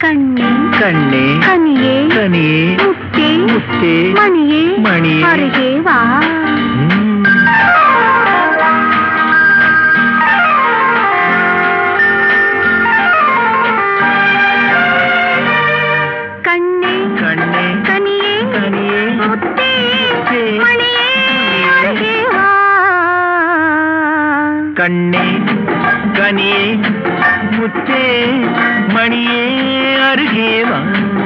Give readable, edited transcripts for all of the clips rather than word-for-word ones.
கண்ணே கண்ணே கனியே கனியே முத்தே முத்தே மணியே மணியே அருகே வா. கண்ணே கண்ணே கனியே கனியே முத்தே மணியே அருகே வா. கண்ணே கனியே முத்தே மணியே அருகே வா.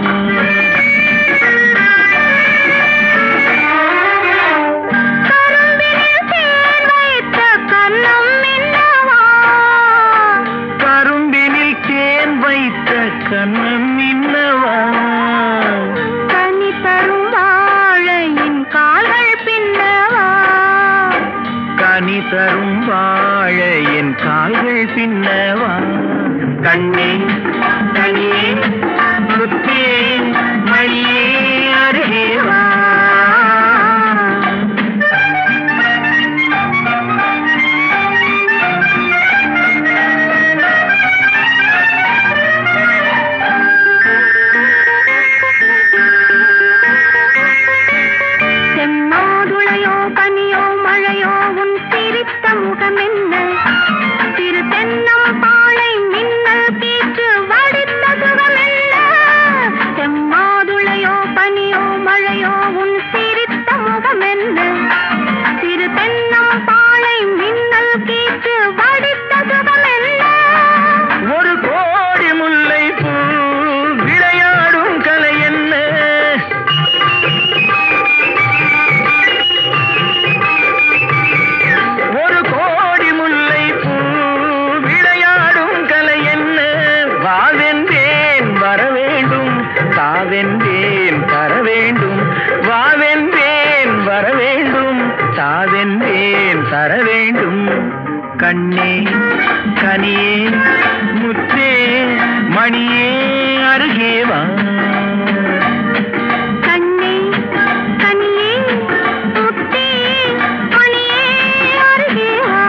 கரும்பினில் தேன் வைத்த கண்ணம் இன்னவா. கனி தரும் வாழையின் கால்கள் பின்னவா. கனி தரும் வாழை என் கால்கள் பின்னவா. கண்ணே கனியே முத்தே மணியே அருகே வா. செம்மாதுளையோ பனியோ மழையோ உன் சிரித்த முகம் என்ன. திரு தென்னம் பாளை மின்னல் கீற்று வடித்த சுகம் என்ன. செம்மாதுளையோ பனியோ மழையோ உன் சிரித்த முகம் என்ன. திரு தென்னம் பாளை மின்னல் கீற்று வடித்த சுகம் என்ன. ஒரு கோடி முல்லை பூ விளையாடும் கலை என்ன. ஒரு கோடி முல்லை பூ விளையாடும் கலை என்ன. வாவென்றேன் வர வேண்டும் தாவென்றேன் தர வேண்டும். வாவென்றேன் வர வேண்டும் தாவென்றேன் தர வேண்டும். கண்ணே கனியே முத்தே மணியே அருகே வா. கண்ணே கனியே முத்தே மணியே அருகே வா.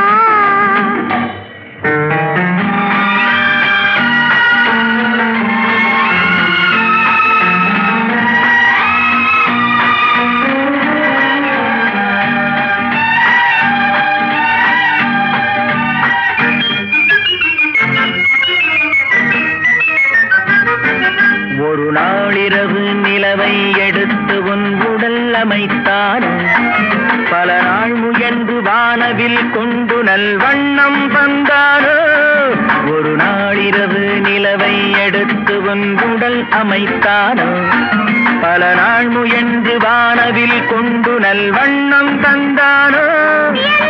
ஒரு நாளிரவு நிலவை எடுத்து உன் உடல் அமைத்தானோ. பல நாள் முயன்று வானவில் கொண்டு நல்வண்ணம் தந்தானோ. ஒரு நாளிரவு நிலவை எடுத்து உன் உடல் அமைத்தானோ. பல நாள் முயன்று வானவில் கொண்டு நல்வண்ணம் தந்தானோ.